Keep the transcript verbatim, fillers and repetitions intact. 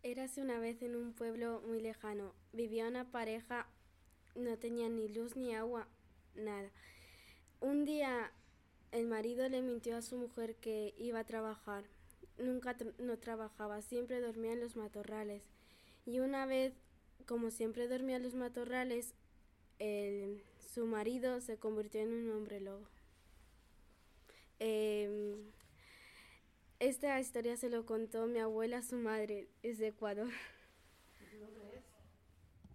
Érase una vez en un pueblo muy lejano. Vivía una pareja, no tenían ni luz ni agua, nada. Un día el marido le mintió a su mujer que iba a trabajar. Nunca tr- no trabajaba, siempre dormía en los matorrales. Y una vez, como siempre dormía en los matorrales, el- su marido se convirtió en un hombre lobo. Em, esta historia se lo contó mi abuela a su madre, es de Ecuador.